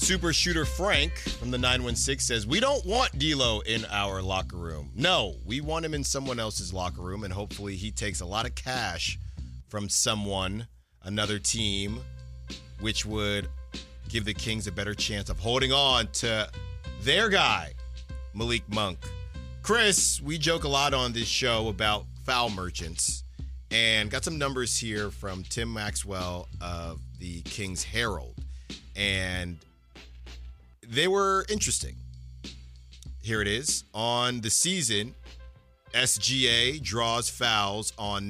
Super Shooter Frank from the 916 says, we don't want D'Lo in our locker room. No, we want him in someone else's locker room, and hopefully he takes a lot of cash from someone, another team, which would give the Kings a better chance of holding on to their guy, Malik Monk. Chris, we joke a lot on this show about foul merchants, and got some numbers here from Tim Maxwell of the Kings Herald, and they were interesting. Here it is. On the season, SGA draws fouls on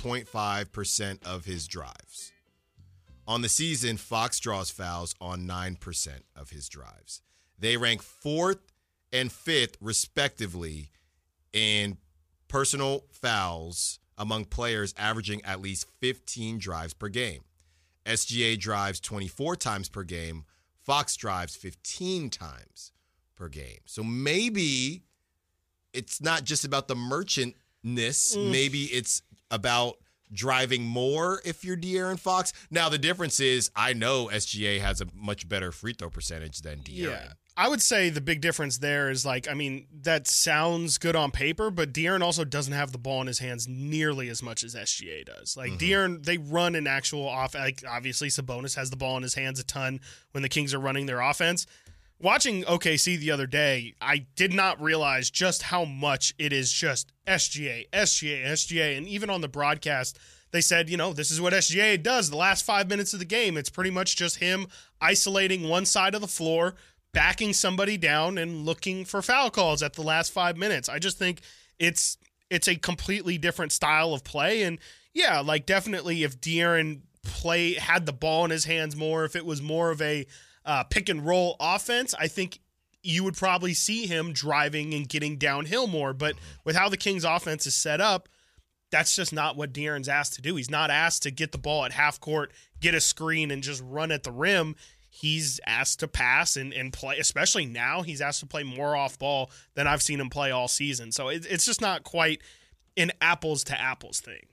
9.5% of his drives. On the season, Fox draws fouls on 9% of his drives. They rank 4th and 5th, respectively, in personal fouls among players averaging at least 15 drives per game. SGA drives 24 times per game. Fox drives 15 times per game. So maybe it's not just about the merchantness. Maybe it's about driving more if you're De'Aaron Fox. Now, the difference is I know SGA has a much better free throw percentage than De'Aaron. Yeah. I would say the big difference there is, that sounds good on paper, but De'Aaron also doesn't have the ball in his hands nearly as much as SGA does. De'Aaron, they run an actual offense. Obviously, Sabonis has the ball in his hands a ton when the Kings are running their offense. Watching OKC the other day, I did not realize just how much it is just SGA, SGA, SGA. And even on the broadcast, they said, this is what SGA does the last 5 minutes of the game. It's pretty much just him isolating one side of the floor, backing somebody down, and looking for foul calls at the last 5 minutes. I just think it's a completely different style of play. And yeah, definitely if De'Aaron had the ball in his hands more, if it was more of a pick and roll offense, I think you would probably see him driving and getting downhill more. But with how the Kings offense is set up, that's just not what De'Aaron's asked to do. He's not asked to get the ball at half court, get a screen, and just run at the rim. He's asked to pass and play, especially now. He's asked to play more off ball than I've seen him play all season. So it's just not quite an apples to apples thing.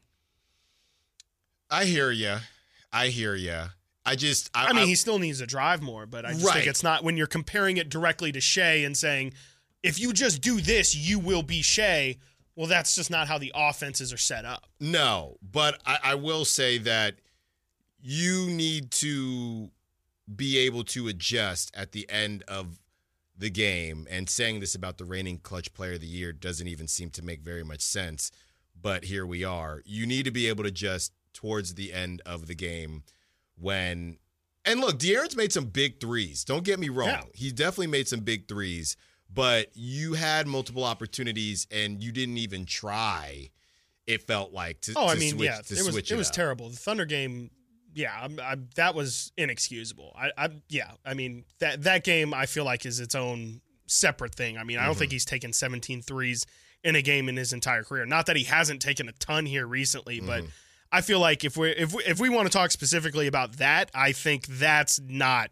I hear you. I mean, he still needs to drive more, but I just think it's not, when you're comparing it directly to Shea and saying, if you just do this, you will be Shea. Well, that's just not how the offenses are set up. No, but I will say that you need to be able to adjust at the end of the game. And saying this about the reigning clutch player of the year doesn't even seem to make very much sense. But here we are. You need to be able to adjust towards the end of the game and look, De'Aaron's made some big threes. Don't get me wrong. Yeah. He definitely made some big threes, but you had multiple opportunities and you didn't even try, it felt like, to switch it was terrible. The Thunder game, that was inexcusable. That game I feel like is its own separate thing. I don't think he's taken 17 threes in a game in his entire career. Not that he hasn't taken a ton here recently, but I feel like if we want to talk specifically about that, I think that's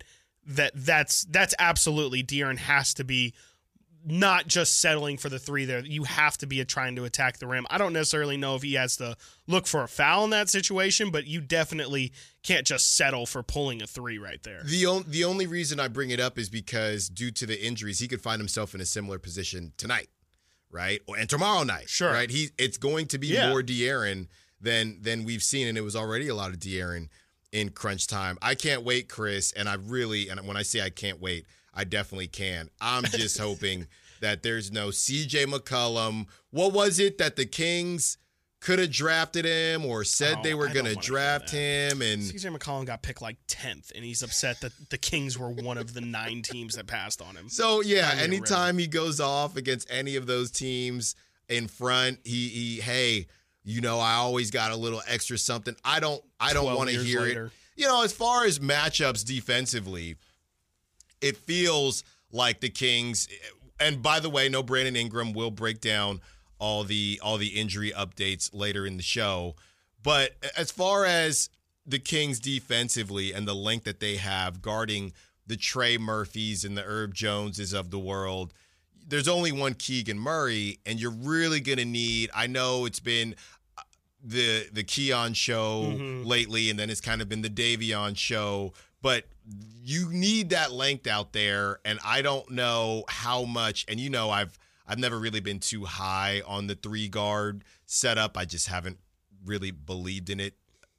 absolutely De'Aaron has to be not just settling for the three there. You have to be trying to attack the rim. I don't necessarily know if he has to look for a foul in that situation, but you definitely can't just settle for pulling a three right there. The only reason I bring it up is because due to the injuries, he could find himself in a similar position tonight, right? And tomorrow night, sure. Right? It's going to be more De'Aaron than we've seen, and it was already a lot of De'Aaron in crunch time. I can't wait, Chris, and when I say I can't wait, I definitely can. I'm just hoping that there's no CJ McCollum. What was it that the Kings could have drafted him or said they were going to draft him? And CJ McCollum got picked 10th, and he's upset that the Kings were one of the 9 teams that passed on him. So, yeah, anytime he goes off against any of those teams in front, I always got a little extra something. I don't want to hear it. As far as matchups defensively, it feels like the Kings, and by the way, no Brandon Ingram, will break down all the injury updates later in the show. But as far as the Kings defensively and the length that they have guarding the Trey Murphys and the Herb Joneses of the world, there's only one Keegan Murray, and you're really going to need, I know it's been the Keon show lately, and then it's kind of been the Davion show but you need that length out there, and I don't know how much. And I've never really been too high on the 3-guard setup. I just haven't really believed in it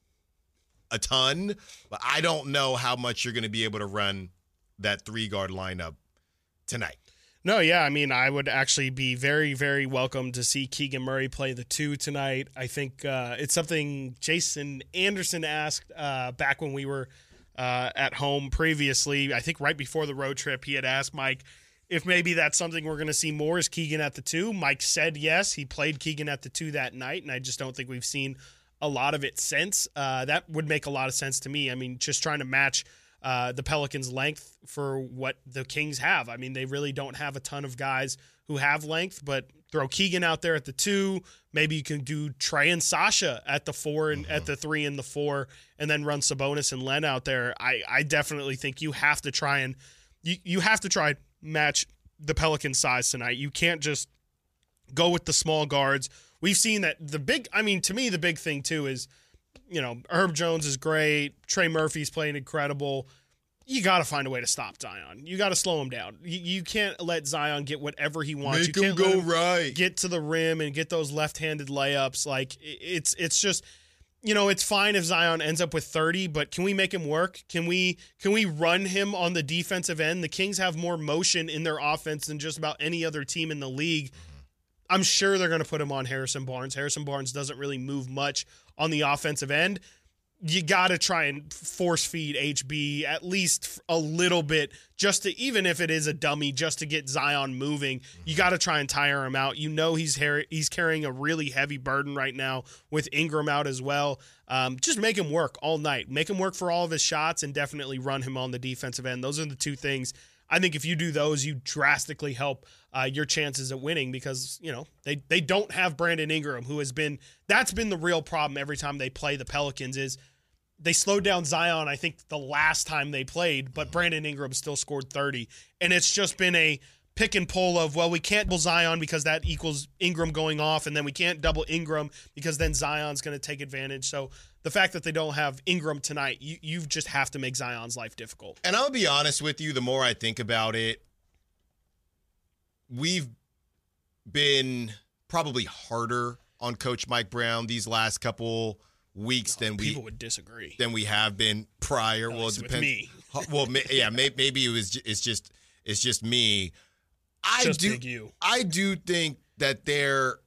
a ton. But I don't know how much you're going to be able to run that 3-guard lineup tonight. No, yeah. I mean, I would actually be very, very welcome to see Keegan Murray play the 2 tonight. I think it's something Jason Anderson asked back when we were at home previously. I think right before the road trip, he had asked Mike if maybe that's something we're going to see more, is Keegan at the 2. Mike said yes. He played Keegan at the 2 that night, and I just don't think we've seen a lot of it since. That would make a lot of sense to me. I mean, just trying to match the Pelicans' length for what the Kings have. I mean, they really don't have a ton of guys who have length, but throw Keegan out there at the 2. Maybe you can do Trey and Sasha at the 4 and at the 3 and the 4, and then run Sabonis and Len out there. I definitely think you have to try and you have to try and match the Pelicans' size tonight. You can't just go with the small guards. We've seen that to me, the big thing too is, Herb Jones is great. Trey Murphy's playing incredible. You got to find a way to stop Zion. You got to slow him down. You can't let Zion get whatever he wants. Make you him can't go let him right. Get to the rim and get those left-handed layups. Like it's just, it's fine if Zion ends up with 30, but can we make him work? Can we run him on the defensive end? The Kings have more motion in their offense than just about any other team in the league. I'm sure they're going to put him on Harrison Barnes. Harrison Barnes doesn't really move much on the offensive end. You got to try and force feed HB at least a little bit, just to, even if it is a dummy, just to get Zion moving. You got to try and tire him out. He's carrying a really heavy burden right now with Ingram out as well. Just make him work all night. Make him work for all of his shots, and definitely run him on the defensive end. Those are the 2 things. I think if you do those, you drastically help your chances at winning, because, they don't have Brandon Ingram, that's been the real problem every time they play the Pelicans, is they slowed down Zion, I think, the last time they played, but Brandon Ingram still scored 30. And it's just been a pick and pull of, well, we can't double Zion because that equals Ingram going off, and then we can't double Ingram because then Zion's going to take advantage. So the fact that they don't have Ingram tonight, you just have to make Zion's life difficult. And I'll be honest with you, the more I think about it, we've been probably harder on Coach Mike Brown these last couple weeks people would disagree than we have been prior. Well, it depends. With me. Well, yeah, maybe it's just me. I do think that there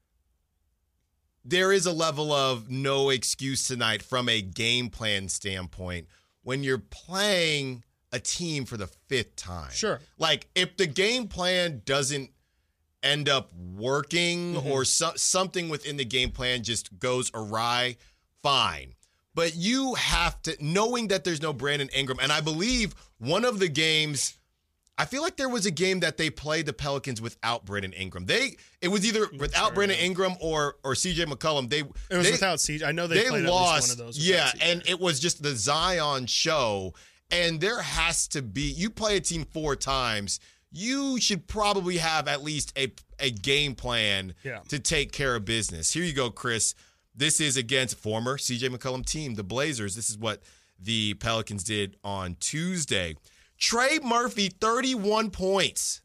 is a level of no excuse tonight from a game plan standpoint when you're playing a team for the 5th time. Sure. Like, if the game plan doesn't end up working or something within the game plan just goes awry, fine. But you have to, knowing that there's no Brandon Ingram, and I believe one of the games, I feel like there was a game that they played the Pelicans without Brandon Ingram. It was either without Brandon Ingram or CJ McCollum. It was without CJ. I know they played lost, at least one of those. Yeah, and it was just the Zion show. And there has to be, you play a team 4 times, you should probably have at least a game plan to take care of business. Here you go, Chris. This is against former CJ McCollum team, the Blazers. This is what the Pelicans did on Tuesday. Trey Murphy, 31 points.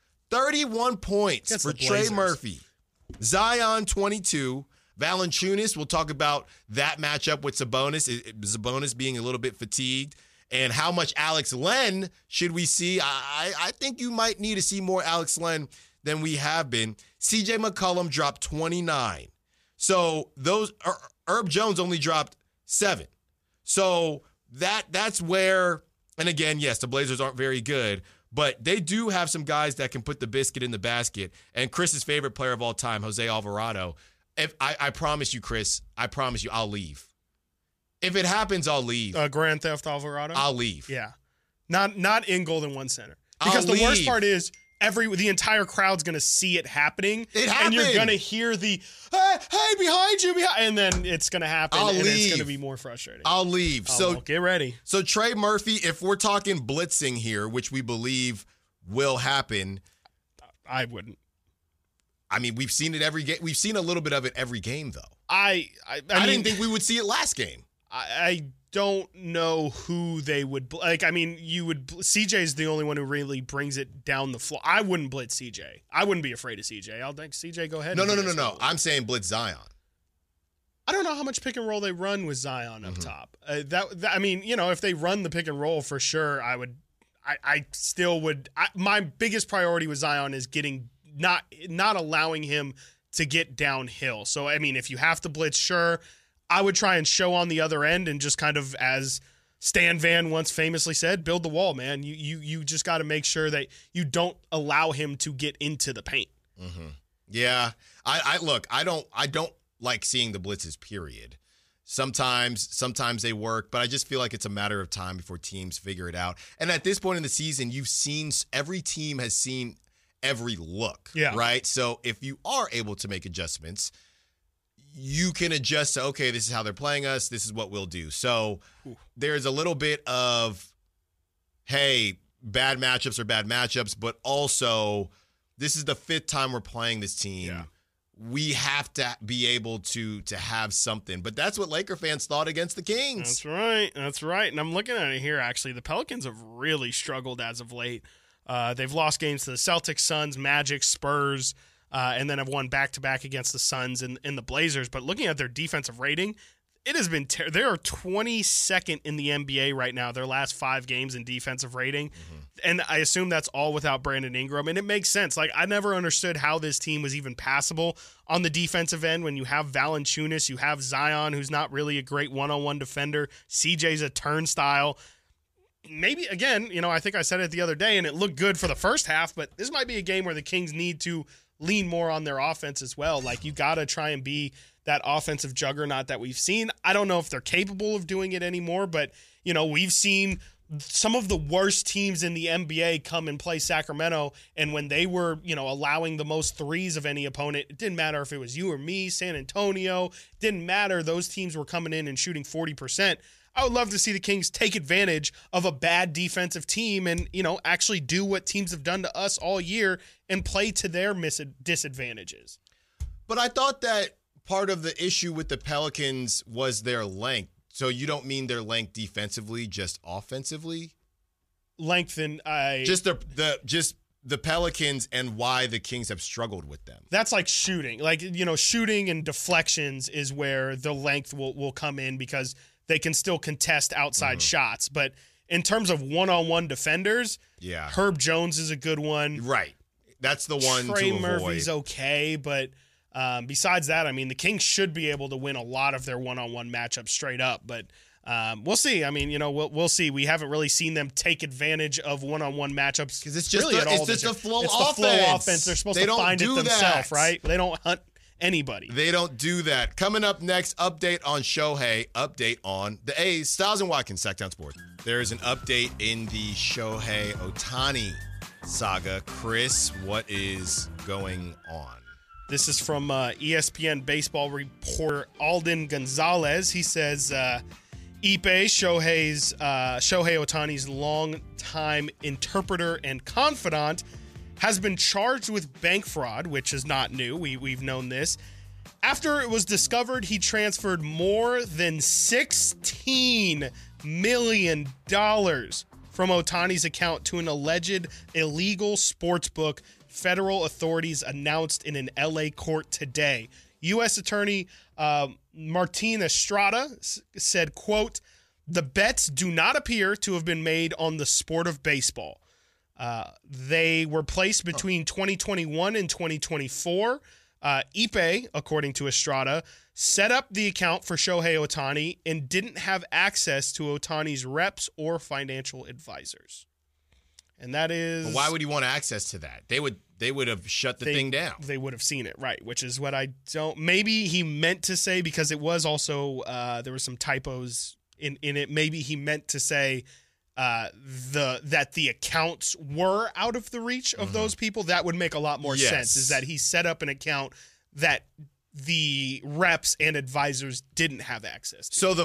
31 points for Trey Murphy. Zion, 22. Valanciunas, we'll talk about that matchup with Sabonis. Sabonis being a little bit fatigued. And how much Alex Len should we see? I think you might need to see more Alex Len than we have been. CJ McCollum dropped 29. So those Herb Jones only dropped 7. So that's where, and again, yes, the Blazers aren't very good, but they do have some guys that can put the biscuit in the basket. And Chris's favorite player of all time, Jose Alvarado. I promise you, Chris, I'll leave. If it happens, I'll leave. Grand Theft Alvarado? I'll leave. Yeah. Not in Golden One Center. Because the worst part is the entire crowd's going to see it happening. It happened. And you're going to hear the, hey, behind you, and then it's going to happen. I'll leave. It's going to be more frustrating. I'll leave. Well, get ready. So Trey Murphy, if we're talking blitzing here, which we believe will happen. I wouldn't. I mean, we've seen it every game. We've seen a little bit of it every game, though. I didn't think we would see it last game. I don't know who they would like. I mean, CJ's the only one who really brings it down the floor. I wouldn't blitz CJ. I wouldn't be afraid of CJ. I'll think CJ go ahead. No. I'm saying blitz Zion. I don't know how much pick and roll they run with Zion up top. I mean, if they run the pick and roll for sure, I still would. My biggest priority with Zion is not allowing him to get downhill. So, I mean, if you have to blitz, sure. I would try and show on the other end and just kind of, as Stan Van once famously said, build the wall, man. You just got to make sure that you don't allow him to get into the paint. Mm-hmm. Yeah. I don't like seeing the blitzes, period. Sometimes they work, but I just feel like it's a matter of time before teams figure it out. And at this point in the season, every team has seen every look, right? So if you are able to make adjustments, you can adjust to, okay, this is how they're playing us. This is what we'll do. So there's a little bit of, hey, bad matchups are bad matchups, but also this is the 5th time we're playing this team. Yeah. We have to be able to have something. But that's what Laker fans thought against the Kings. That's right. And I'm looking at it here, actually. The Pelicans have really struggled as of late. They've lost games to the Celtics, Suns, Magic, Spurs, and then have won back-to-back against the Suns and the Blazers. But looking at their defensive rating, it has been they are 22nd in the NBA right now, their last 5 games in defensive rating. Mm-hmm. And I assume that's all without Brandon Ingram. And it makes sense. Like, I never understood how this team was even passable on the defensive end when you have Valanciunas, you have Zion, who's not really a great one-on-one defender. CJ's a turnstile. Maybe, again, I think I said it the other day, and it looked good for the first half, but this might be a game where the Kings need to lean more on their offense as well. Like, you got to try and be that offensive juggernaut that we've seen. I don't know if they're capable of doing it anymore, but, we've seen some of the worst teams in the NBA come and play Sacramento, and when they were, allowing the most threes of any opponent, it didn't matter if it was you or me, San Antonio, didn't matter. Those teams were coming in and shooting 40%. I would love to see the Kings take advantage of a bad defensive team and, actually do what teams have done to us all year and play to their disadvantages. But I thought that part of the issue with the Pelicans was their length. So you don't mean their length defensively, just offensively? Length and just the Pelicans and why the Kings have struggled with them. That's like shooting. Like, shooting and deflections is where the length will come in because they can still contest outside shots. But in terms of one-on-one defenders, Herb Jones is a good one. Right. That's the one Trey to avoid. Murphy's okay, but besides that, I mean, the Kings should be able to win a lot of their one-on-one matchups straight up. But we'll see. I mean, we'll see. We haven't really seen them take advantage of one-on-one matchups because it's just the flow offense. The flow offense. They're supposed to find it themselves, right? They don't hunt anybody. They don't do that. Coming up next, update on Shohei, update on the A's. Styles and Watkins, Sacktown Sports. There's an update in the Shohei Ohtani saga. Chris, what is going on? This is from ESPN baseball reporter Alden Gonzalez. He says Ippei, Shohei Ohtani's longtime interpreter and confidant, has been charged with bank fraud, which is not new. We've known this. After it was discovered he transferred more than $16 million from Ohtani's account to an alleged illegal sportsbook, federal authorities announced in an LA court today. U.S. Attorney Martin Estrada said, quote, "The bets do not appear to have been made on the sport of baseball. They were placed between 2021 and 2024. Ippei, according to Estrada, set up the account for Shohei Ohtani and didn't have access to Ohtani's reps or financial advisors." And that is... But why would he want access to that? They would have shut the thing down. They would have seen it, right, which is what I don't... Maybe he meant to say, because it was also... there were some typos in it. Maybe he meant to say... that the accounts were out of the reach of those people. That would make a lot more sense, is that he set up an account that the reps and advisors didn't have access to. So the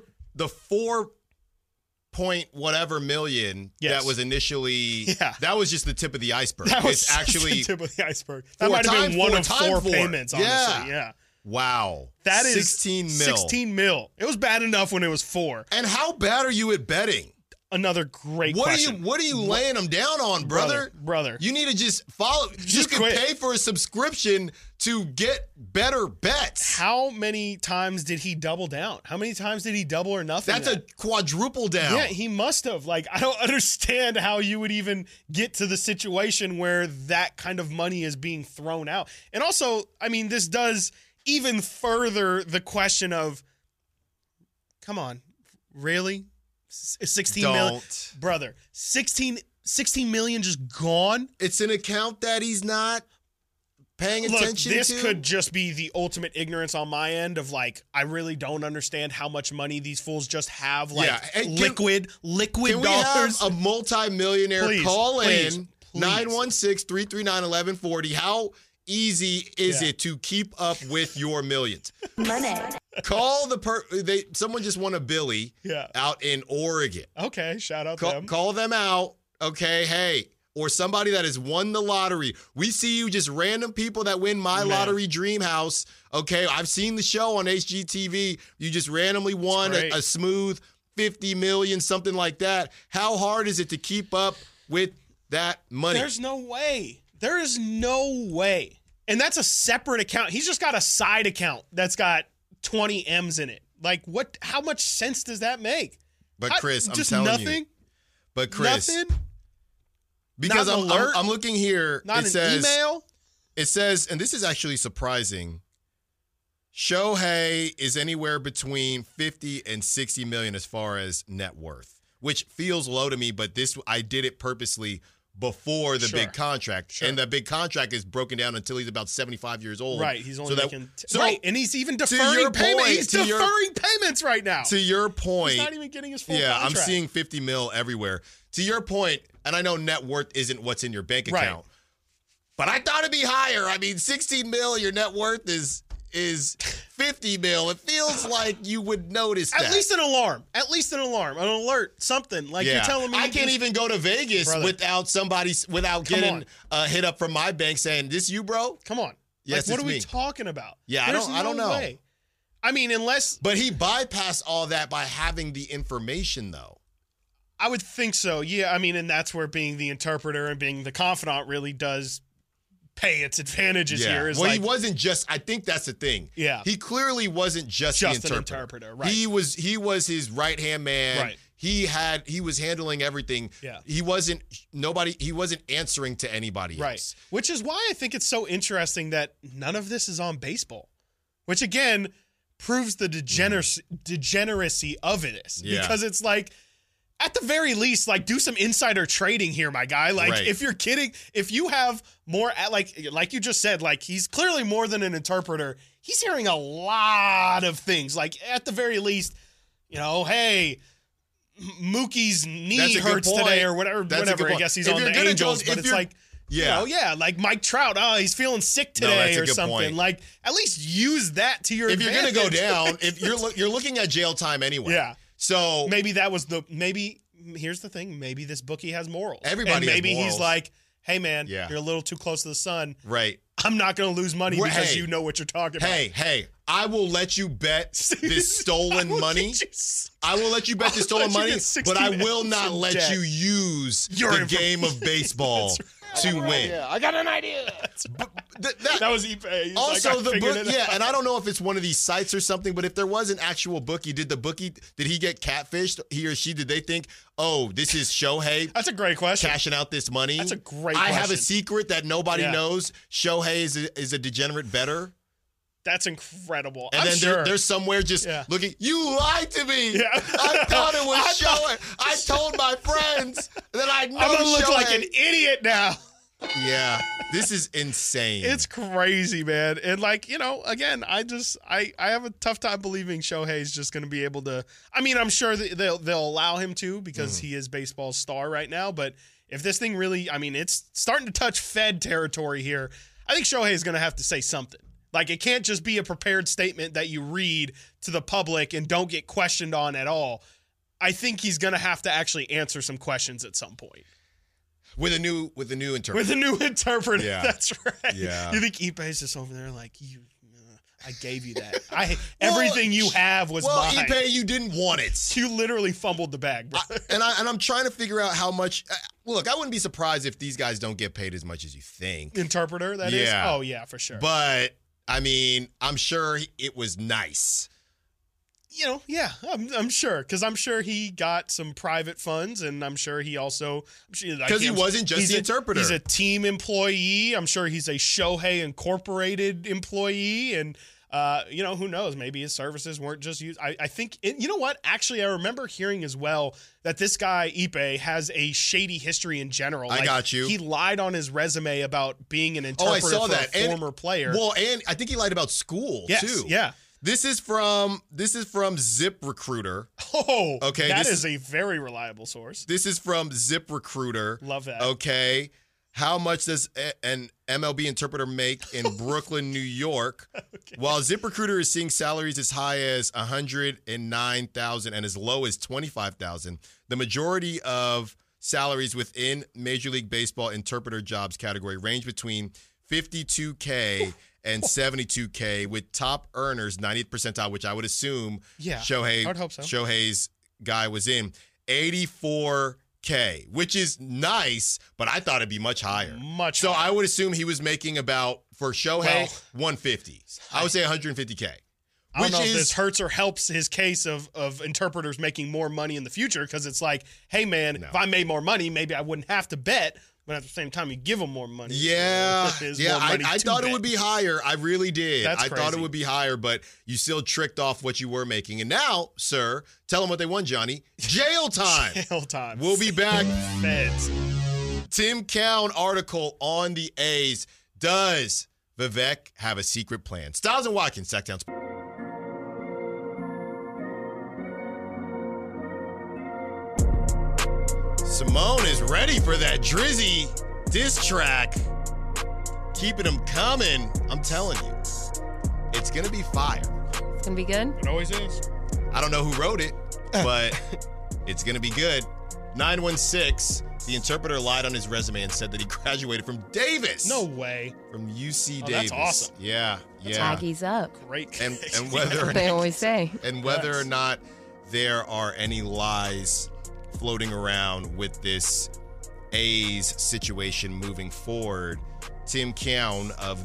4 point whatever million that was initially that was just the tip of the iceberg. That was actually the tip of the iceberg. That might have been one of 4 payments, honestly. Yeah. Wow. That is 16 mil. 16 mil. It was bad enough when it was 4. And how bad are you at betting? Another great question. What are you laying them down on, brother? Brother. You need to just follow. You can quit. pay for a subscription to get better bets. How many times did he double down? How many times did he double or nothing? That's a quadruple down. Yeah, he must have. Like, I don't understand how you would even get to the situation where that kind of money is being thrown out. And also, I mean, this does even further the question of, come on, really? 16 million? Brother, 16 million just gone? It's an account that he's not paying attention to. This could just be the ultimate ignorance on my end of like, I really don't understand how much money these fools just have, like liquid can dollars. We have a multi-millionaire Please, call please, in please. 916-339-1140. How easy is it to keep up with your millions? Money. Call someone just won a Billy out in Oregon. Okay, shout out them. Call them out. Okay, hey, or somebody that has won the lottery. We see you, just random people that win My Lottery Dream House. Okay, I've seen the show on HGTV. You just randomly won a smooth 50 million, something like that. How hard is it to keep up with that money? There's no way. There is no way. And that's a separate account. He's just got a side account that's got 20 M's in it. Like, what? How much sense does that make? But Chris, I'm just telling nothing? you. But Chris, nothing? because Not an alert? I'm looking here. Not an email? It says, and this is actually surprising, Shohei is anywhere between 50 and 60 million as far as net worth, which feels low to me, but I did it purposely before the big contract. Sure. And the big contract is broken down until he's about 75 years old. Right. He's only making and he's even deferring payments right now. To your point. He's not even getting his full contract. I'm seeing 50 mil everywhere. To your point, and I know net worth isn't what's in your bank account, but I thought it'd be higher. I mean, 16 mil, your net worth is 50 mil. It feels like you would notice that. At least an alarm. An alert. Something. Like you're telling me. I can't even go to Vegas without getting a hit up from my bank saying, "This you, bro?" Come on. Yes, like, what it's are we me. talking about? Yeah, I don't know. Way. I mean, unless. But he bypassed all that by having the information, though. I would think so. Yeah. I mean, and that's where being the interpreter and being the confidant really does pay its advantages here. Well, he wasn't just. I think that's the thing. Yeah, he clearly wasn't just the interpreter. An interpreter. Right. He was his right hand man. Right. He was handling everything. Yeah. He wasn't answering to anybody else. Right. Which is why I think it's so interesting that none of this is on baseball. Which again proves the degeneracy of it. Yeah. Because it's like, at the very least, like, do some insider trading here, my guy. Like, if you're kidding, if you have more, like you just said, like, he's clearly more than an interpreter. He's hearing a lot of things. Like, at the very least, hey, Mookie's knee hurts today or whatever. I guess he's on the Angels, but it's like, like Mike Trout, he's feeling sick today or something. Point. Like, at least use that to your advantage. If you're going to go down, if you're looking at jail time anyway. Yeah. So maybe here's the thing. Maybe this bookie has morals. Everybody maybe has morals. He's like, hey man, you're a little too close to the sun. Right. I'm not going to lose money because you know what you're talking about. Hey, I will let you bet this stolen money. I will let you bet this stolen money, but I will not let you use the game of baseball to win. I got an idea. That was Ipe. He's also, like, the book, and I don't know if it's one of these sites or something, but if there was an actual bookie, did he get catfished? He or she, did they think, oh, this is Shohei? That's a great question. Cashing out this money? That's a great I question. have a secret that nobody knows. Shohei is a degenerate bettor. That's incredible. And then there's somewhere just looking, you lied to me. Yeah. I thought it was Shohei. I told my friends that I know I'm going to look Shohei. like an idiot now. Yeah, this is insane. It's crazy, man. And like, again, I have a tough time believing Shohei's just going to be able to. I mean, I'm sure that they'll allow him to because he is baseball's star right now. But if this thing really, I mean, it's starting to touch Fed territory here. I think Shohei is going to have to say something. Like, it can't just be a prepared statement that you read to the public and don't get questioned on at all. I think he's going to have to actually answer some questions at some point. With a new interpreter. With a new interpreter. Yeah. That's right. Yeah. You think Ipe's just over there like, I gave you that. Everything you have was mine. Ipe, you didn't want it. You literally fumbled the bag, bro. I'm trying to figure out how much. Look, I wouldn't be surprised if these guys don't get paid as much as you think. Interpreter, that is? Yeah. Oh, yeah, for sure. But, I mean, I'm sure it was nice. Yeah, I'm sure. Because I'm sure he got some private funds, and I'm sure he also... Because he wasn't just the interpreter. He's a team employee. I'm sure he's a Shohei Incorporated employee, and... who knows? Maybe his services weren't just used. I think, you know what? Actually, I remember hearing as well that this guy, Ipe, has a shady history in general. I got you. He lied on his resume about being an interpreter for a former player. Well, and I think he lied about school, too. Yeah. This is from ZipRecruiter. Oh, okay. That is a very reliable source. This is from ZipRecruiter. Love that. Okay. How much does an MLB interpreter make in Brooklyn, New York? Okay. While ZipRecruiter is seeing salaries as high as $109,000 and as low as $25,000, the majority of salaries within Major League Baseball interpreter jobs category range between $52K and $72K, with top earners 90th percentile, which I would assume I would hope so. Shohei's guy was in, 84K, which is nice, but I thought it'd be much higher. So I would assume he was making about, for Shohei, 150. I would say 150K. I don't know if this hurts or helps his case of interpreters making more money in the future, because it's like, hey, man, if I made more money, maybe I wouldn't have to bet. But at the same time, you give them more money. Yeah. I thought it would be higher. I really did. That's crazy. I thought it would be higher, but you still tricked off what you were making. And now, sir, tell them what they won, Johnny. Jail time. Jail time. We'll be back. Feds. Tim Cowan article on the A's. Does Vivek have a secret plan? Styles and Watkins, Sacktown Sports. Simone is ready for that Drizzy diss track. Keeping them coming. I'm telling you. It's going to be fire. It's going to be good? It always is. I don't know who wrote it, but it's going to be good. 916, the interpreter lied on his resume and said that he graduated from Davis. No way. From UC Davis. That's awesome. Yeah. Aggies up. Great. And whether they always say. And whether or not there are any lies floating around with this A's situation moving forward, Tim Cowan of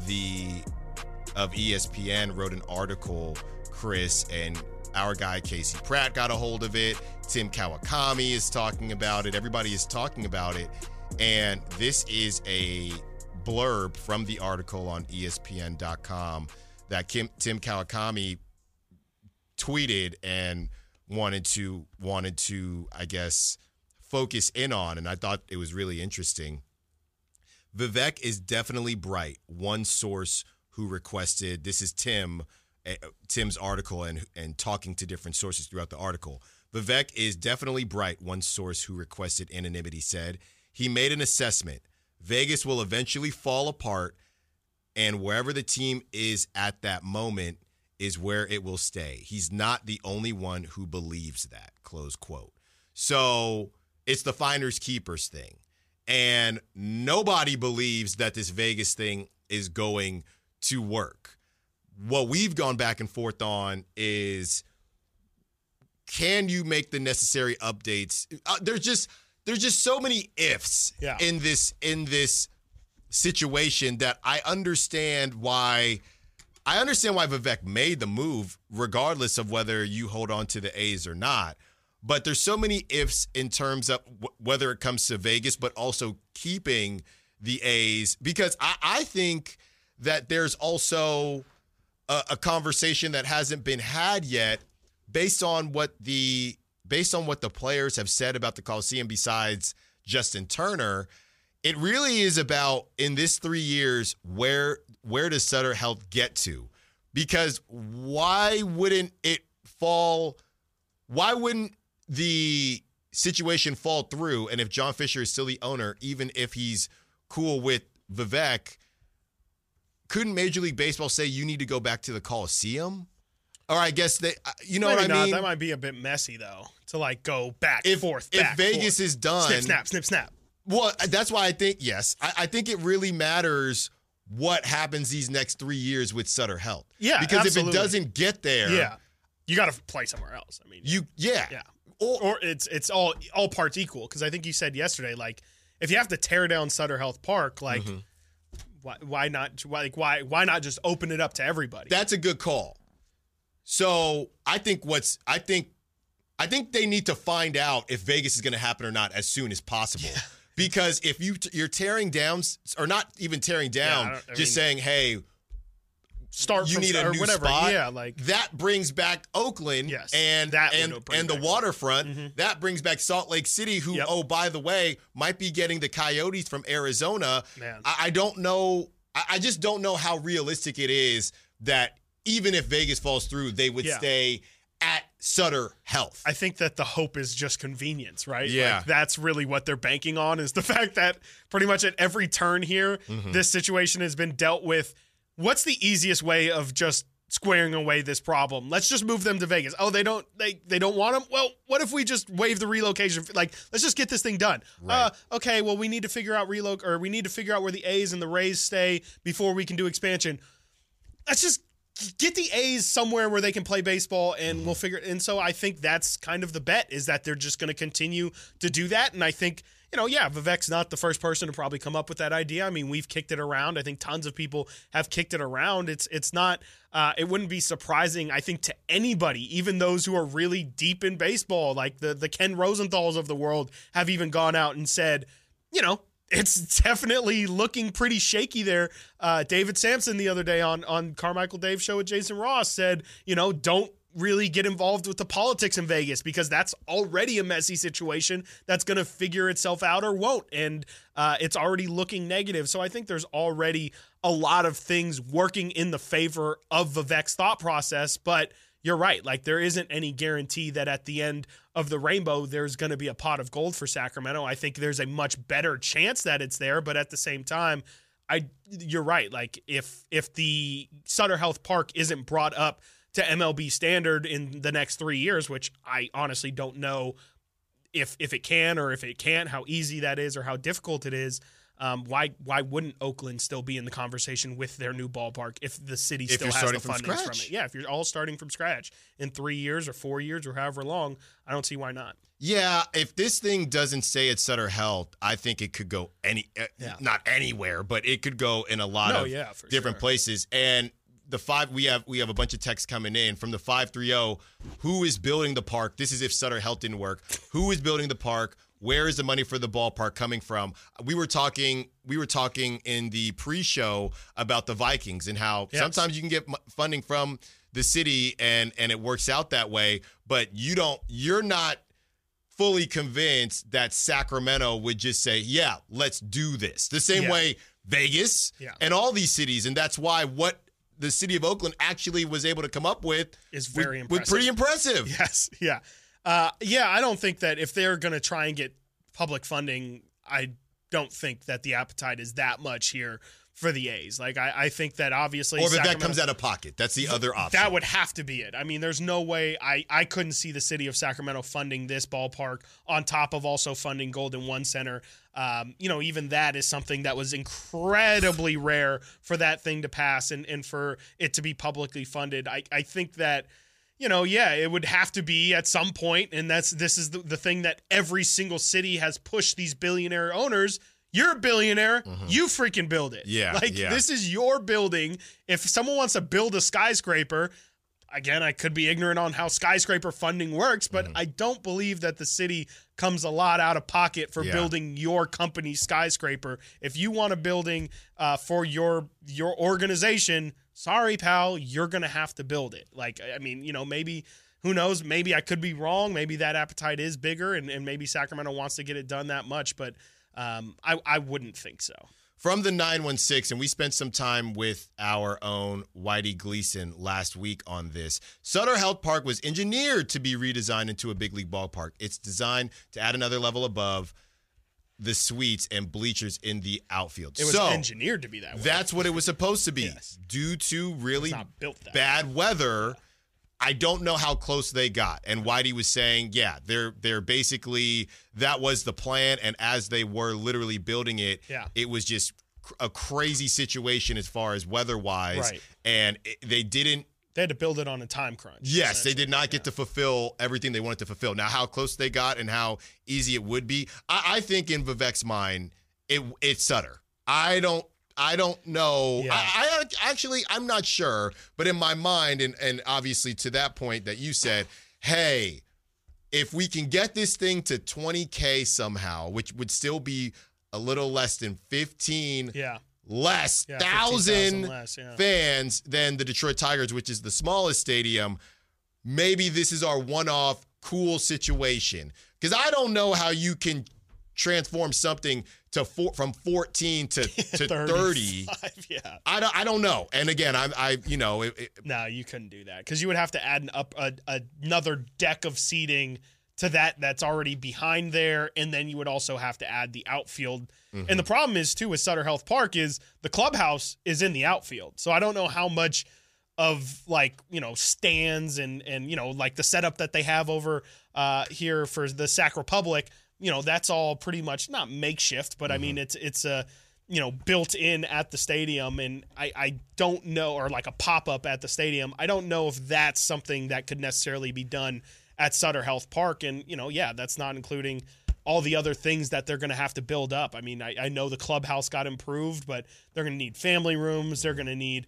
ESPN wrote an article, Chris, and our guy Casey Pratt got a hold of it. Tim Kawakami is talking about it. Everybody is talking about it. And this is a blurb from the article on ESPN.com that Tim Kawakami tweeted and wanted to, I guess, focus in on, and I thought it was really interesting. Vivek is definitely bright. One source who requested, this is Tim's article and talking to different sources throughout the article. Vivek is definitely bright. One source who requested anonymity said, he made an assessment. Vegas will eventually fall apart, and wherever the team is at that moment is where it will stay. He's not the only one who believes that, close quote. So it's the finders keepers thing. And nobody believes that this Vegas thing is going to work. What we've gone back and forth on is, can you make the necessary updates? There's just so many ifs in this situation that I understand why Vivek made the move, regardless of whether you hold on to the A's or not. But there's so many ifs in terms of whether it comes to Vegas, but also keeping the A's, because I think that there's also a conversation that hasn't been had yet based on what the players have said about the Coliseum besides Justin Turner. It really is about, in this 3 years, where does Sutter Health get to? Because why wouldn't the situation fall through? And if John Fisher is still the owner, even if he's cool with Vivek, couldn't Major League Baseball say you need to go back to the Coliseum? Or I guess what I mean? That might be a bit messy, though, to like go back, forth. If Vegas is done. Snip, snap. Well, that's why I think, yes. I think it really matters what happens these next 3 years with Sutter Health. Yeah, because absolutely. if it doesn't get there, Yeah. You got to play somewhere else. I mean, yeah. Or it's all parts equal, because I think you said yesterday, like, if you have to tear down Sutter Health Park, like, why not just open it up to everybody? That's a good call. So I think they need to find out if Vegas is going to happen or not as soon as possible. Yeah. Because if you're tearing down, or not even tearing down, saying, hey, you need a new whatever. spot. Yeah, like that brings back Oakland, yes, and the waterfront. Mm-hmm. That brings back Salt Lake City, who, oh, by the way, might be getting the Coyotes from Arizona. Man. I don't know. I just don't know how realistic it is that even if Vegas falls through, they would stay at Sutter Health. I think that the hope is just convenience, right? Yeah. Like, that's really what they're banking on, is the fact that pretty much at every turn here, this situation has been dealt with. What's the easiest way of just squaring away this problem? Let's just move them to Vegas. Oh, they don't want them? Well, what if we just waive the relocation? Like, let's just get this thing done. Right. Okay, well, we need to figure out we need to figure out where the A's and the Rays stay before we can do expansion. Let's just get the A's somewhere where they can play baseball, and we'll figure it. And so I think that's kind of the bet, is that they're just going to continue to do that. And I think, Vivek's not the first person to probably come up with that idea. I mean, we've kicked it around. I think tons of people have kicked it around. It's not, it wouldn't be surprising, I think, to anybody, even those who are really deep in baseball, like the Ken Rosenthals of the world, have even gone out and said, it's definitely looking pretty shaky there. David Sampson the other day on Carmichael Dave's show with Jason Ross said, don't really get involved with the politics in Vegas, because that's already a messy situation that's going to figure itself out or won't. And it's already looking negative. So I think there's already a lot of things working in the favor of Vivek's thought process. But you're right. Like, there isn't any guarantee that at the end of the rainbow, there's going to be a pot of gold for Sacramento. I think there's a much better chance that it's there. But at the same time, you're right. Like, if the Sutter Health Park isn't brought up to MLB standard in the next 3 years, which I honestly don't know if it can or if it can't, how easy that is or how difficult it is. Why wouldn't Oakland still be in the conversation with their new ballpark if the city still has the funding from it? Yeah, if you're all starting from scratch in 3 years or 4 years or however long, I don't see why not. Yeah, if this thing doesn't stay at Sutter Health, I think it could go not anywhere, but it could go in a lot of different places. And we have a bunch of texts coming in from the 530. Who is building the park? This is if Sutter Health didn't work. Who is building the park? Where is the money for the ballpark coming from? We were talking in the pre-show about the Vikings and how sometimes you can get funding from the city and it works out that way, but you're not fully convinced that Sacramento would just say, yeah, let's do this. The same way Vegas and all these cities. And that's why what the city of Oakland actually was able to come up with is very impressive. Was pretty impressive. Yes. Yeah. I don't think that if they're going to try and get public funding, I don't think that the appetite is that much here for the A's. Like, I think that obviously, or if that comes out of pocket, that's the other option. That would have to be it. I mean, there's no way I couldn't see the city of Sacramento funding this ballpark on top of also funding Golden One Center. Even that is something that was incredibly rare for that thing to pass and for it to be publicly funded. I think that, it would have to be at some point, and this is the thing that every single city has pushed these billionaire owners. You're a billionaire. You freaking build it. Yeah. This is your building. If someone wants to build a skyscraper, again, I could be ignorant on how skyscraper funding works, but I don't believe that the city comes a lot out of pocket for building your company's skyscraper. If you want a building for your organization, sorry, pal, you're going to have to build it. Like, I mean, maybe, who knows? Maybe I could be wrong. Maybe that appetite is bigger and maybe Sacramento wants to get it done that much, but I wouldn't think so. From the 916, and we spent some time with our own Whitey Gleason last week on this. Sutter Health Park was engineered to be redesigned into a big league ballpark. It's designed to add another level above the suites and bleachers in the outfield. It was engineered to be that way. That's what it was supposed to be. Yes. Due to really bad weather, I don't know how close they got. And Whitey was saying, they're basically, that was the plan. And as they were literally building it, it was just a crazy situation as far as weather-wise, Right. and they didn't. They had to build it on a time crunch. Yes, they did not get to fulfill everything they wanted to fulfill. Now, how close they got and how easy it would be, I think in Vivek's mind, it's Sutter. I don't know. Yeah. I'm not sure, but in my mind, and obviously to that point that you said, hey, if we can get this thing to 20K somehow, which would still be a little less than 15 less 15,000 thousand less, yeah. fans than the Detroit Tigers, which is the smallest stadium, maybe this is our one-off cool situation. Because I don't know how you can transform something from 14 to 30. Yeah. I don't know. And again, No, you couldn't do that because you would have to add another deck of seating to that's already behind there, and then you would also have to add the outfield. Mm-hmm. And the problem is too with Sutter Health Park is the clubhouse is in the outfield, so I don't know how much of stands and like the setup that they have over here for the Sac Republic. That's all pretty much not makeshift, but I mean it's a built in at the stadium, and I don't know, or like a pop up at the stadium. I don't know if that's something that could necessarily be done at Sutter Health Park, and that's not including all the other things that they're going to have to build up. I mean, I know the clubhouse got improved, but they're going to need family rooms. They're going to need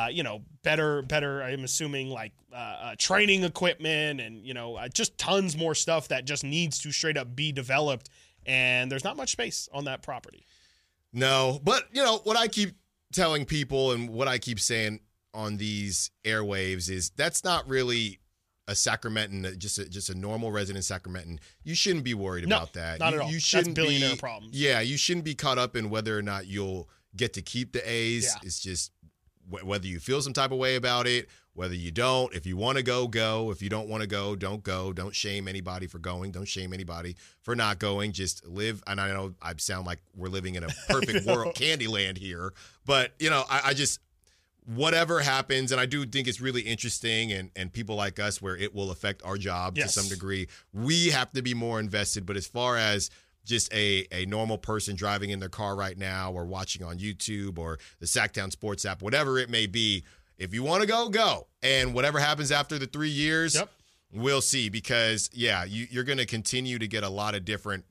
better. I'm assuming like training equipment and just tons more stuff that just needs to straight up be developed. And there's not much space on that property. No, but what I keep telling people and what I keep saying on these airwaves is that's not really a Sacramentan, just a normal resident Sacramentan. You shouldn't be worried about that. Not at all. You shouldn't that's billionaire problems. Yeah, you shouldn't be caught up in whether or not you'll get to keep the A's. Yeah. It's just whether you feel some type of way about it, whether you don't. If you want to go, go. If you don't want to go, don't go. Don't shame anybody for going. Don't shame anybody for not going. Just live. And I know I sound like we're living in a perfect world, Candyland here. But, I just, whatever happens, and I do think it's really interesting, and people like us where it will affect our job to some degree, we have to be more invested. But as far as just a normal person driving in their car right now or watching on YouTube or the Sacktown Sports app, whatever it may be, if you want to go, go. And whatever happens after the 3 years, we'll see. Because, you're going to continue to get a lot of different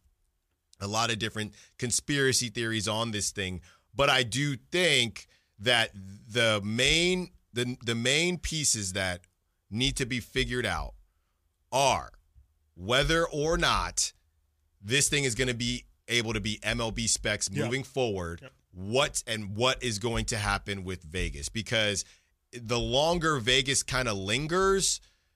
conspiracy theories on this thing. But I do think that the main pieces that need to be figured out are whether or not this thing is going to be able to be MLB specs moving forward. What is going to happen with Vegas? Because the longer Vegas kind of lingers,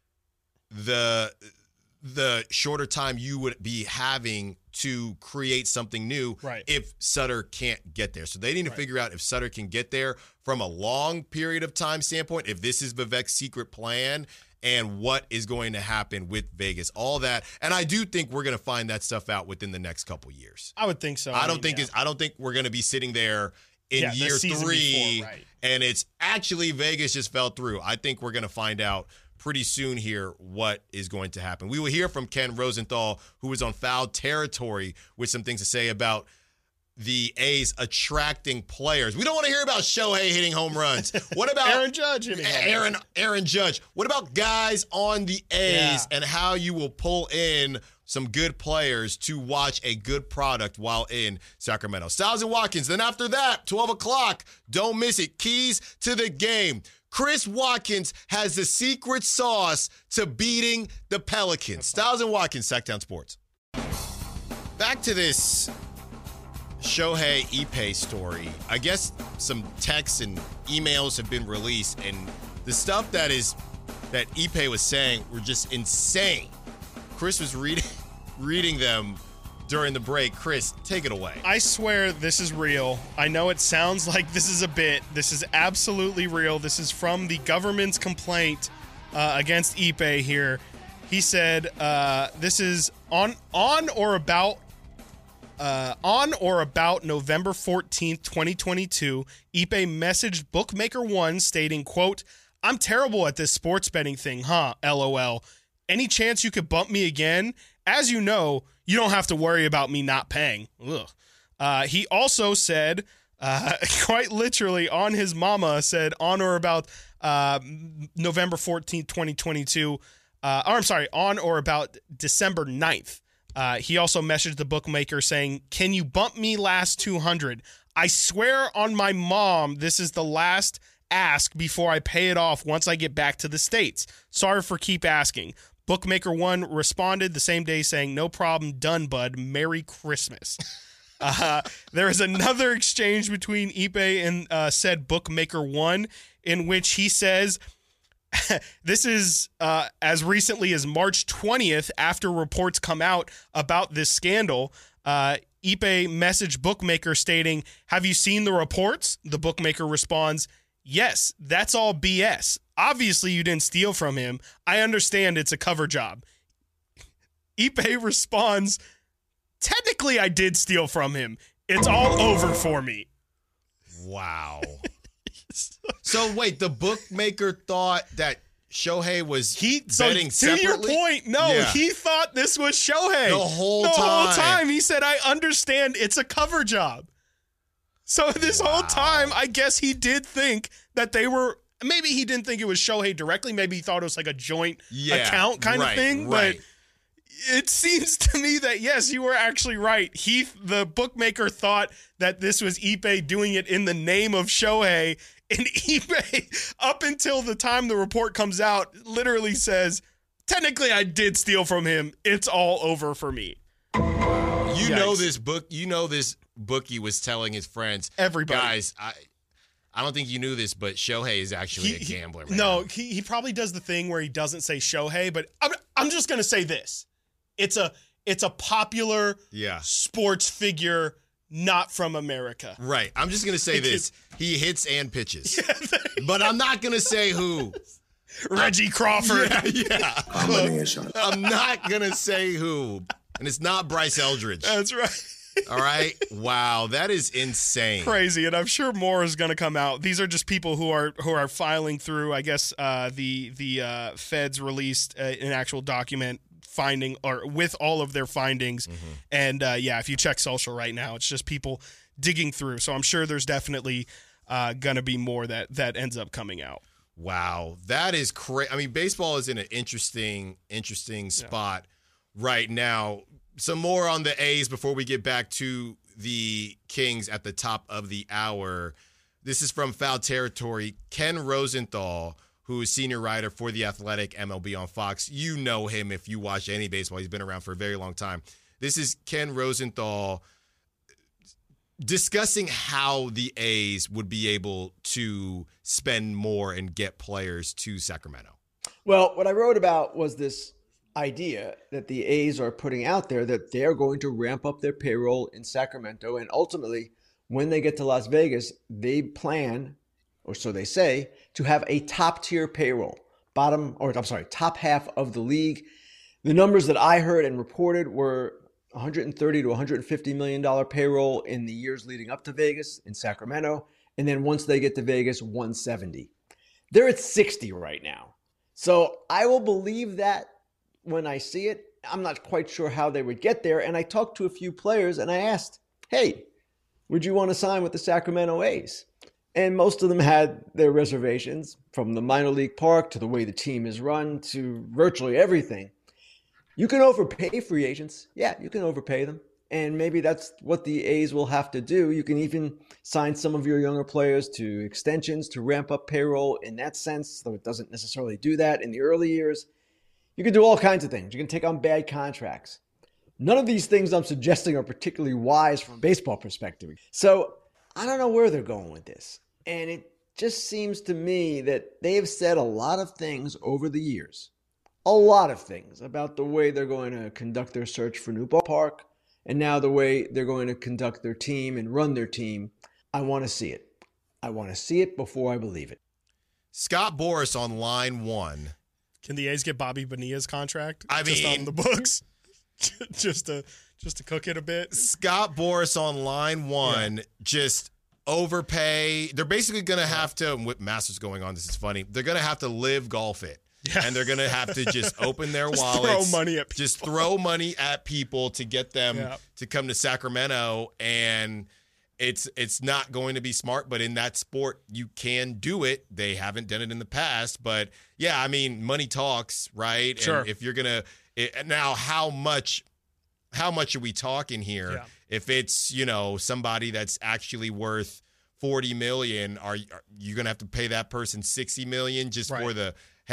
the shorter time you would be having to create something new if Sutter can't get there. So they need to figure out if Sutter can get there from a long period of time standpoint, if this is Vivek's secret plan, and what is going to happen with Vegas, all that. And I do think we're going to find that stuff out within the next couple years. I would think so. I don't think we're going to be sitting there in year 3 and it's actually Vegas just fell through. I think we're going to find out pretty soon here what is going to happen. We will hear from Ken Rosenthal, who is on Foul Territory, with some things to say about the A's attracting players. We don't want to hear about Shohei hitting home runs. What about Aaron Judge hitting home runs? Aaron Judge. What about guys on the A's and how you will pull in some good players to watch a good product while in Sacramento? Styles and Watkins. Then after that, 12 o'clock, don't miss it. Keys to the game. Chris Watkins has the secret sauce to beating the Pelicans. Styles and Watkins, Sacktown Sports. Back to this Shohei Ippei story. I guess some texts and emails have been released, and the stuff that Ippei was saying were just insane. Chris was reading them during the break. Chris, take it away. I swear this is real. I know it sounds like this is a bit. This is absolutely real. This is from the government's complaint against Ippei here. He said this is on or about November 14th, 2022, Ippei messaged Bookmaker One stating, quote, "I'm terrible at this sports betting thing, huh? LOL. Any chance you could bump me again? As you know, you don't have to worry about me not paying." Ugh. He also said, quite literally on his mama said on or about November 14th, 2022, on or about December 9th. He also messaged the bookmaker saying, "Can you bump me last 200? I swear on my mom, this is the last ask before I pay it off once I get back to the States. Sorry for keep asking." Bookmaker 1 responded the same day saying, "No problem, done, bud. Merry Christmas." There is another exchange between Ipe and said Bookmaker 1 in which he says, this is as recently as March 20th, after reports come out about this scandal. Ipe messaged Bookmaker stating, "Have you seen the reports?" The Bookmaker responds, "Yes, that's all BS. Obviously, you didn't steal from him. I understand it's a cover job." Ipe responds, "Technically, I did steal from him. It's all over for me." Wow. So wait, the bookmaker thought that Shohei was betting separately? To your point, no, Yeah. he thought this was Shohei. The whole The whole time. time. He said, "I understand it's a cover job." So this whole time, I guess he did think that they were, maybe he didn't think it was Shohei directly. Maybe he thought it was like a joint account kind of thing. Right. But it seems to me that, yes, you were actually right. The bookmaker thought that this was Ipe doing it in the name of Shohei. And Ipe, up until the time the report comes out, literally says, "Technically, I did steal from him. It's all over for me." You know this bookie was telling his friends, Everybody. "Guys, I don't think you knew this, but Shohei is actually a gambler." No, he probably does the thing where he doesn't say Shohei, but I'm just gonna say this: it's a popular sports figure, not from America. Right. I'm just gonna say this: he hits and pitches, but I'm not gonna say who. Reggie Crawford. Yeah. I'm not gonna say who, and it's not Bryce Eldridge. That's right. All right. Wow, that is insane. Crazy, and I'm sure more is going to come out. These are just people who are filing through. I guess the feds released an actual document finding or with all of their findings. Mm-hmm. And if you check social right now, it's just people digging through. So I'm sure there's definitely going to be more that ends up coming out. Wow, that is crazy. I mean, baseball is in an interesting spot right now. Some more on the A's before we get back to the Kings at the top of the hour. This is from Foul Territory. Ken Rosenthal, who is senior writer for The Athletic, MLB on Fox. You know him if you watch any baseball. He's been around for a very long time. This is Ken Rosenthal discussing how the A's would be able to spend more and get players to Sacramento. Well, what I wrote about was this idea that the A's are putting out there that they're going to ramp up their payroll in Sacramento. And ultimately, when they get to Las Vegas, they plan, or so they say, to have a top tier payroll, top half of the league. The numbers that I heard and reported were $130 to $150 million payroll in the years leading up to Vegas in Sacramento. And then once they get to Vegas, 170. They're at 60 right now. So I will believe that when I see it. I'm not quite sure how they would get there. And I talked to a few players and I asked, "Hey, would you want to sign with the Sacramento A's?" And most of them had their reservations, from the minor league park to the way the team is run to virtually everything. You can overpay free agents. Yeah, you can overpay them. And maybe that's what the A's will have to do. You can even sign some of your younger players to extensions to ramp up payroll in that sense, though it doesn't necessarily do that in the early years. You can do all kinds of things. You can take on bad contracts. None of these things I'm suggesting are particularly wise from a baseball perspective. So I don't know where they're going with this. And it just seems to me that they have said a lot of things over the years, a lot of things about the way they're going to conduct their search for a new ballpark, and now the way they're going to conduct their team and run their team. I want to see it. I want to see it before I believe it. Scott Boras on line one. Can the A's get Bobby Bonilla's contract? I just mean, on the books, just to cook it a bit. Scott Boras on line one, just overpay. They're basically going to have to, with Masters going on, this is funny, they're going to have to live golf it. Yeah. And they're going to have to just open their wallets. Throw money at people. Just throw money at people to get them to come to Sacramento. And it's not going to be smart, but in that sport, you can do it. They haven't done it in the past, but yeah, I mean, money talks, right? Sure. And if you're gonna now, how much are we talking here? Yeah. If it's somebody that's actually worth $40 million, are you gonna have to pay that person $60 million just Right. for the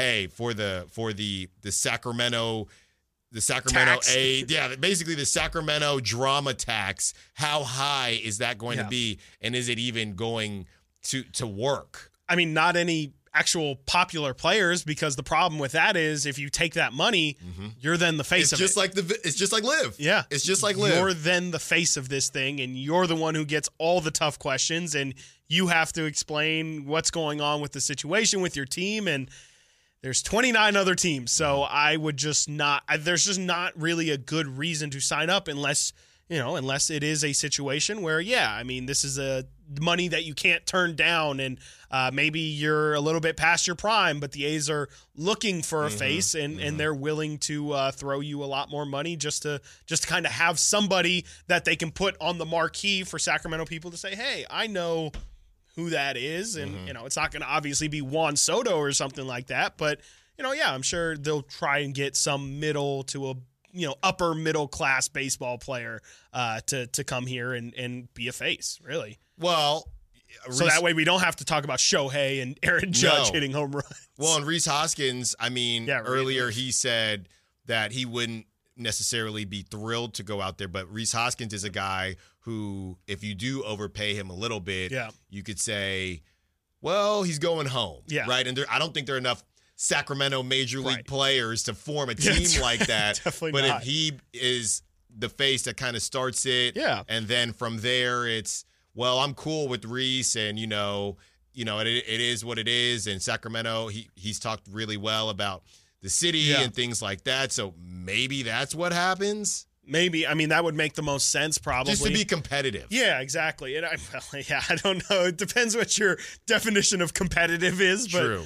Sacramento? The Sacramento Tax. basically the Sacramento drama tax. How high is that going to be, and is it even going to work? I mean, not any actual popular players, because the problem with that is if you take that money, you're then the face It's of just it. it's just like Liv. Yeah. It's just like Liv. You're then the face of this thing, and you're the one who gets all the tough questions, and you have to explain what's going on with the situation with your team, and there's 29 other teams, so I would just not. There's just not really a good reason to sign up unless it is a situation where, I mean, this is a money that you can't turn down, and maybe you're a little bit past your prime, but the A's are looking for a face, and they're willing to throw you a lot more money just to kind of have somebody that they can put on the marquee for Sacramento people to say, hey, I know who that is, and it's not going to obviously be Juan Soto or something like that, but I'm sure they'll try and get some middle to a upper middle class baseball player to come here and be a face, really. Well, So that way we don't have to talk about Shohei and Aaron Judge hitting home runs. Well, and Rhys Hoskins, I mean, earlier he said that he wouldn't necessarily be thrilled to go out there, but Rhys Hoskins is a guy who, if you do overpay him a little bit, you could say, well, he's going home, right? And I don't think there are enough Sacramento Major League players to form a team like that. Definitely but not. if he is the face that kind of starts it, and then from there it's, well, I'm cool with Rhys, and it is what it is. And Sacramento, he's talked really well about the city and things like that. So maybe that's what happens. Maybe. I mean, that would make the most sense, probably. Just to be competitive. Yeah, exactly. And I don't know. It depends what your definition of competitive is. But, True.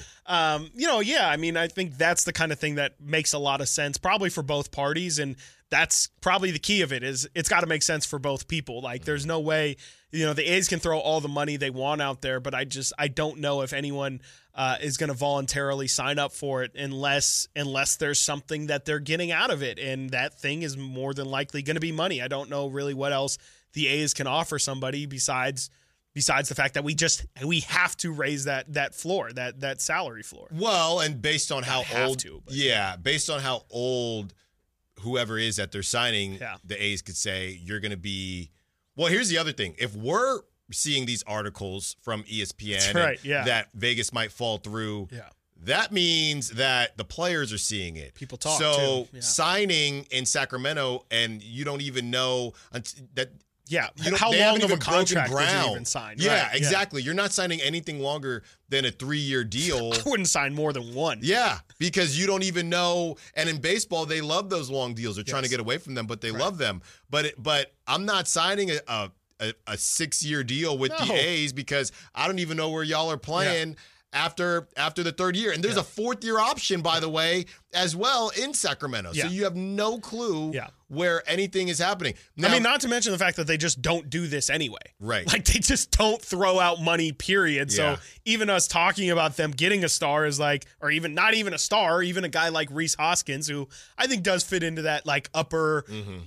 I mean, I think that's the kind of thing that makes a lot of sense, probably for both parties. And that's probably the key of it, is it's got to make sense for both people. Like, there's no way, the A's can throw all the money they want out there, but I don't know if anyone is going to voluntarily sign up for it unless there's something that they're getting out of it, and that thing is more than likely going to be money. I don't know really what else the A's can offer somebody besides the fact that we have to raise that floor, that salary floor. Well, and based on how old, based on how old whoever is that they're signing, the A's could say you're going to be. Well, here's the other thing: if we're seeing these articles from ESPN that Vegas might fall through, that means that the players are seeing it. People talk. So signing in Sacramento, and you don't even know that. Yeah, how long of a contract would you even sign? Yeah, right. exactly. You're not signing anything longer than a 3-year deal. I wouldn't sign more than one. Yeah, because you don't even know. And in baseball, they love those long deals. They're trying to get away from them, but they love them. But I'm not signing a 6-year deal with the A's because I don't even know where y'all are playing after the 3rd year. And there's a 4th-year option, by the way, as well in Sacramento. So you have no clue where anything is happening. Now, I mean, not to mention the fact that they just don't do this anyway. Right. Like, they just don't throw out money, period. So even us talking about them getting a star is like, or even not even a star, even a guy like Rhys Hoskins, who I think does fit into that, like, upper,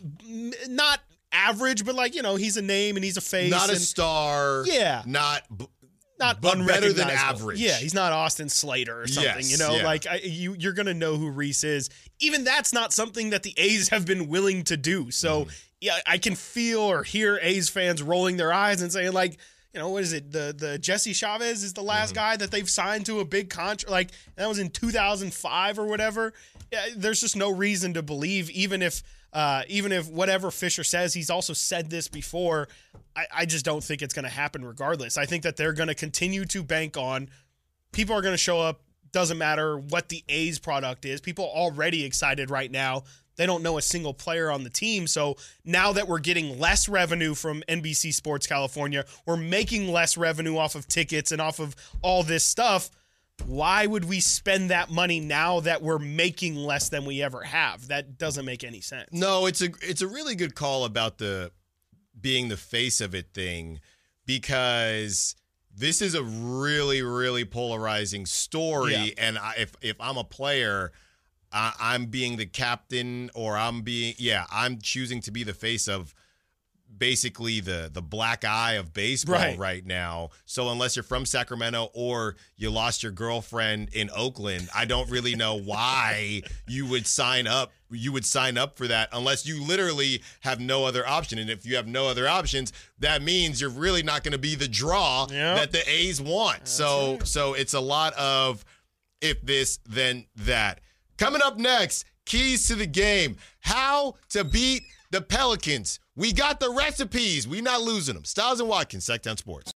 not average, but like, he's a name and he's a face. Not a star. Yeah. But better than average. Yeah, he's not Austin Slater or something, like you're going to know who Rhys is. Even that's not something that the A's have been willing to do. So, I can feel or hear A's fans rolling their eyes and saying, like, what is it? The Jesse Chavez is the last guy that they've signed to a big contract. Like, that was in 2005 or whatever. Yeah, there's just no reason to believe, even if whatever Fisher says, he's also said this before, I just don't think it's going to happen regardless. I think that they're going to continue to bank on people are going to show up. Doesn't matter what the A's product is. People are already excited right now. They don't know a single player on the team. So now that we're getting less revenue from NBC Sports California, we're making less revenue off of tickets and off of all this stuff. Why would we spend that money now that we're making less than we ever have? That doesn't make any sense. No, it's a really good call about the being the face of it thing, because this is a really, really polarizing story. Yeah. And if I'm a player, I'm being the captain, or I'm choosing to be the face of basically the black eye of baseball right now. So unless you're from Sacramento or you lost your girlfriend in Oakland, I don't really know why you would sign up. You would sign up for that unless you literally have no other option. And if you have no other options, that means you're really not going to be the draw that the A's want. So it's a lot of if this, then that. Coming up next, keys to the game. How to beat the Pelicans. We got the recipes. We not losing them. Styles and Watkins, Sacktown Sports.